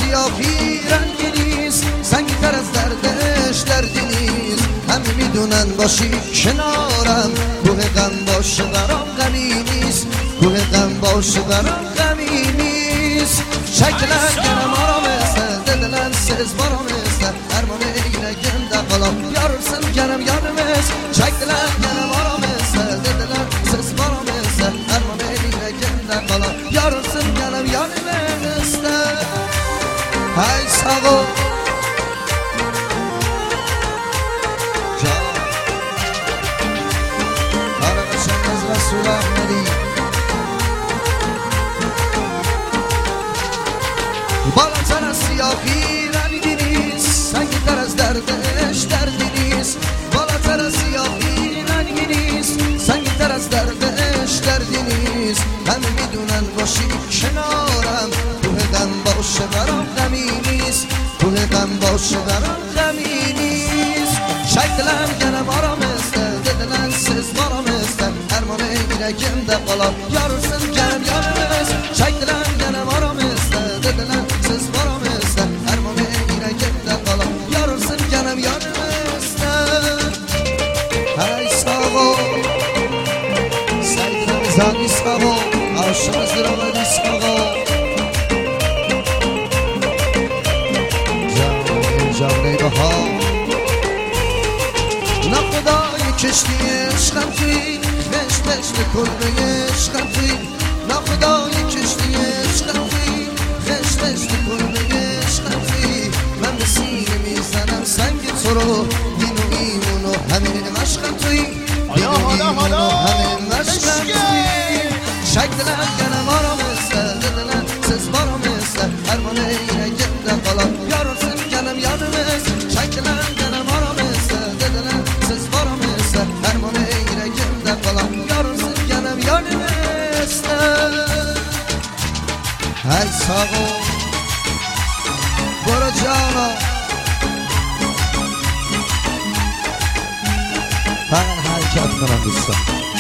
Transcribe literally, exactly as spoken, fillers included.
سیاهی رنگی نیست، سنگی تر از دردش دردی نیست. همه میدونن باشی کنارم، کوه غم باشه برام غمی نیست، کوه غم باشه برام غمی نیست. Çekilen gene maramızda, dedilen siz maramızda. Ermanı yine gende kalan, yarırsın genem yanımız. Çekilen gene maramızda, dedilen siz maramızda. Ermanı yine gende kalan, yarırsın genem yanımızda. Hay sağ ol. Arkadaşımız Resul Ahmedi. Balan sana siyahi rengi نیست، سنگی تر از دردش دردی نیست. بالا تر siyahi rengi نیست، سنگی تر از دردش دردی نیست. همه میدونن باشی کنارم، کوه غم باشه برام غمی نیست، کوه غم باشه برام غمی نیست. Çektiler gene maramızda, dediler siz maramızda. Ermanı yüreğimde kalan, yarırsın genem yanımız. Çektiler gene maramızda, dediler siz maramızda. Ermanı yüreğimde kalan, yarırsın genem yanımızda. Hey sağ ol, Seydimiz sağ ol, aşığımızdır ama sağ ol. Canı bahar نخدای کشتی عشقم توی بش بشت کلبه عشقم توی نخدای کشتی عشقم توی بش بشت کلبه عشقم توی من به سینه میزنم سنگ تو رو دین و ایمون و همین مشقم توی دین و ایمون و همین مشقم توی شک دلم گنم آرامسته دلم سز بارامسته هرمانه اینه گنده قلم یارسın گنم یادمست شک دلم گنم آرامسته دلم سز بارامسته هرمانه اینه گنده قلم یارسın گنم یادمسته ای ساقو برو جانا فقط حرکت کنم دوستان.